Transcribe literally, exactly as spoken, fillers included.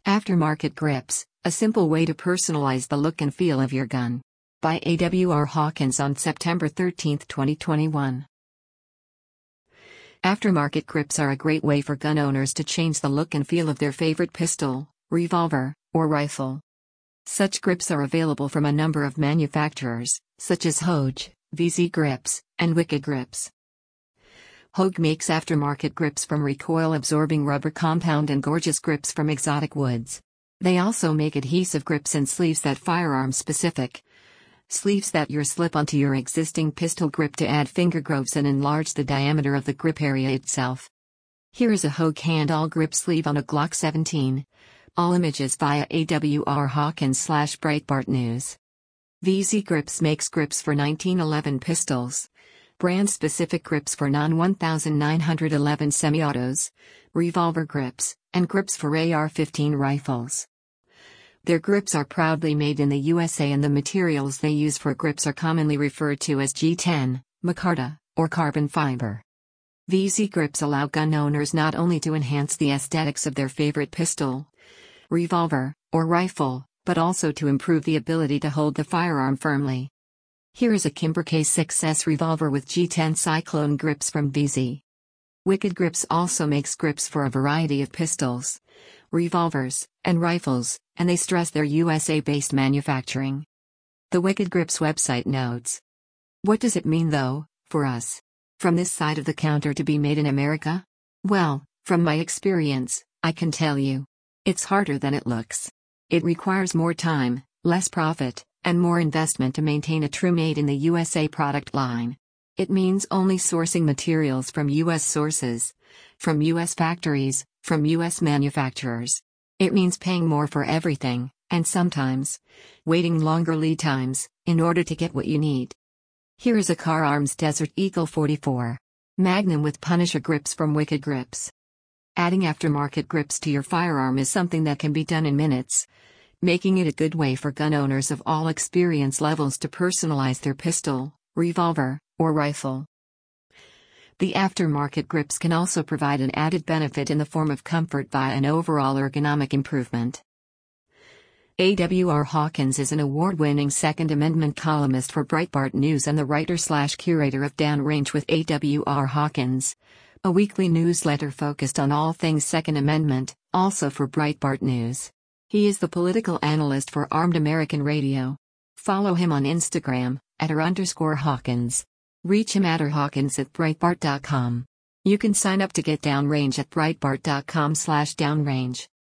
Aftermarket Grips, a simple way to personalize the look and feel of your gun. By A W R Hawkins on September thirteenth, twenty twenty-one. Aftermarket grips are a great way for gun owners to change the look and feel of their favorite pistol, revolver, or rifle. Such grips are available from a number of manufacturers, such as Hogue, V Z Grips, and Wicked Grips. Hogue makes aftermarket grips from recoil-absorbing rubber compound and gorgeous grips from exotic woods. They also make adhesive grips and sleeves that firearm-specific. Sleeves that your slip onto your existing pistol grip to add finger grooves and enlarge the diameter of the grip area itself. Here is a Hogue hand-all grip sleeve on a Glock seventeen. All images via A W R Hawkins slash Breitbart News. V Z Grips makes grips for nineteen eleven pistols. Brand-specific grips for non nineteen eleven semi-autos, revolver grips, and grips for A R fifteen rifles. Their grips are proudly made in the U S A and the materials they use for grips are commonly referred to as G ten, micarta, or carbon fiber. V Z Grips allow gun owners not only to enhance the aesthetics of their favorite pistol, revolver, or rifle, but also to improve the ability to hold the firearm firmly. Here is a Kimber K six S revolver with G ten Cyclone grips from V Z. Wicked Grips also makes grips for a variety of pistols, revolvers, and rifles, and they stress their U S A-based manufacturing. The Wicked Grips website notes. What does it mean though, for us, from this side of the counter to be made in America? Well, from my experience, I can tell you. It's harder than it looks. It requires more time, less profit, and more investment to maintain a true made in the U S A product line. It means only sourcing materials from U S sources, from U S factories, from U S manufacturers. It means paying more for everything, and sometimes waiting longer lead times in order to get what you need. Here is a Car Arms Desert Eagle forty-four Magnum with Punisher grips from Wicked Grips. Adding aftermarket grips to your firearm is something that can be done in minutes, making it a good way for gun owners of all experience levels to personalize their pistol, revolver, or rifle. The aftermarket grips can also provide an added benefit in the form of comfort via an overall ergonomic improvement. A W R Hawkins is an award-winning Second Amendment columnist for Breitbart News and the writer-slash-curator of Downrange with A W R Hawkins, a weekly newsletter focused on all things Second Amendment, also for Breitbart News. He is the political analyst for Armed American Radio. Follow him on Instagram, at r underscore Hawkins. Reach him at rhawkins at breitbart dot com. You can sign up to get Downrange at breitbart dot com slash downrange.